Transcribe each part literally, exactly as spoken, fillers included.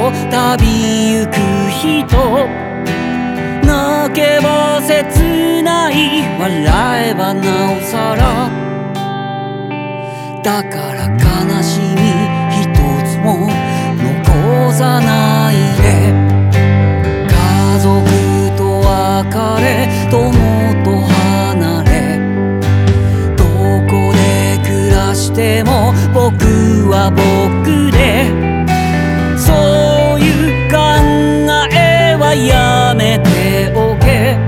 と旅行く人、泣けば切ない笑えばなおさら、だから悲しみ一つも残さないで、家族と別れ友と離れ、どこで暮らしても僕は僕で、そういう考えはやめておけ。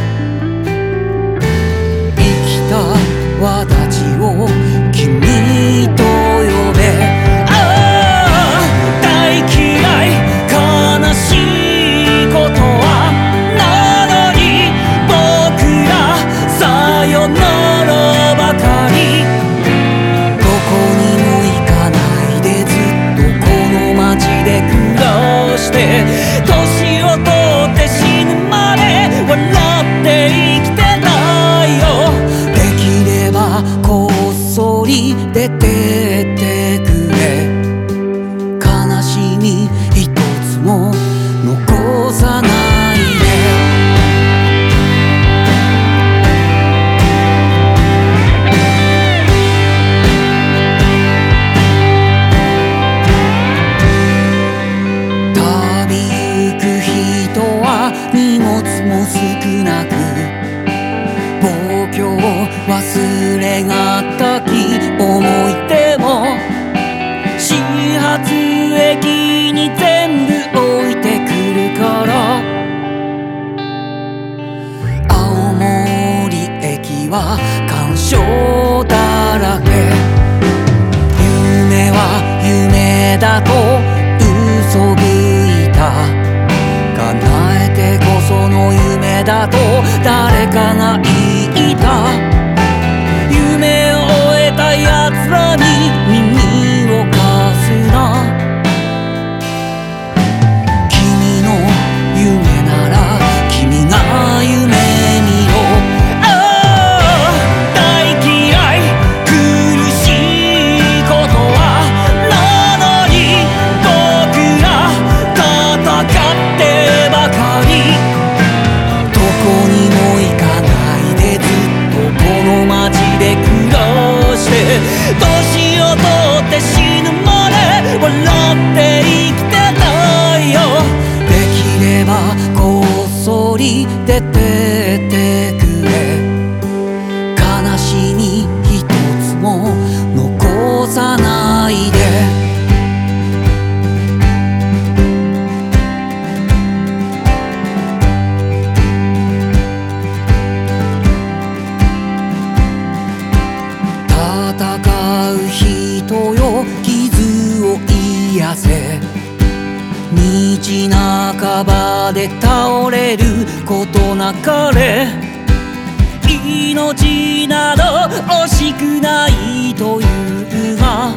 生きた私を君と呼べ。ああ大嫌い悲しいことはなのに、僕らさよならばかり。どこにも行かないでずっとこの街で暮らして、年を取って死ぬまで笑って生きてたいよ。できればこっそり出てってくれ。悲しみ一つも残さないで。旅行く人は荷物も少なく、望郷忘れがたき思い出も始発駅に全部置いてくるから。青森駅は感傷だらけ。夢は夢だと嘘吹いた。叶えてこその夢だと誰かが言いた。夢を終えた奴らに耳を貸すな。君の夢なら君が夢見ろ。ああ大嫌い苦しいことはなのに、僕ら戦ってばかり。どこにも行かないでずっとこの街で暮らして、年を取って死ぬまで笑って生きてたいよ。できればこっそり出てってくれ。悲しみ一つも残さないで。戦う人よ傷を癒せ。道半ばで倒れることなかれ。命など惜しくないというが、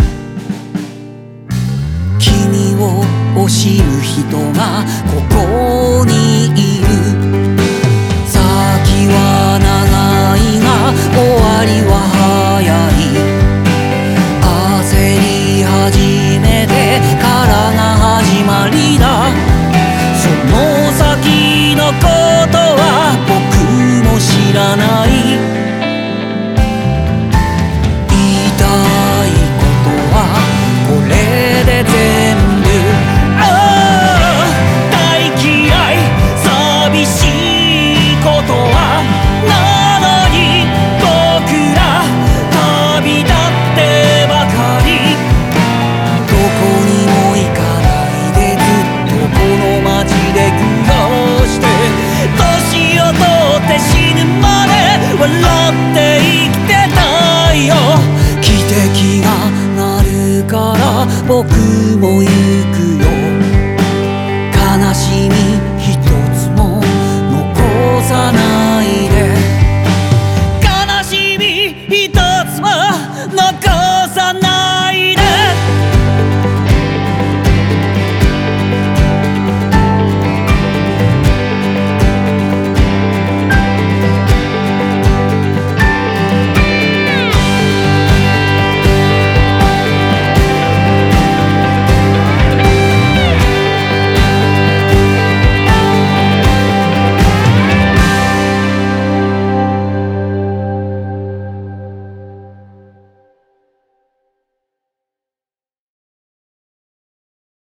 君を惜しむ人がここにいる。先は長いが終わりは早い。焦り始めてからが始まりだ。その先のことは僕も知らない。言いたいことはこれで全部。ああ大嫌い寂しいことはなのに、僕ら旅立ってばかり。どこにも行かないでずっとこの街で暮らして、年を取って死ぬまで笑って生きてたいよ。汽笛が鳴るから僕も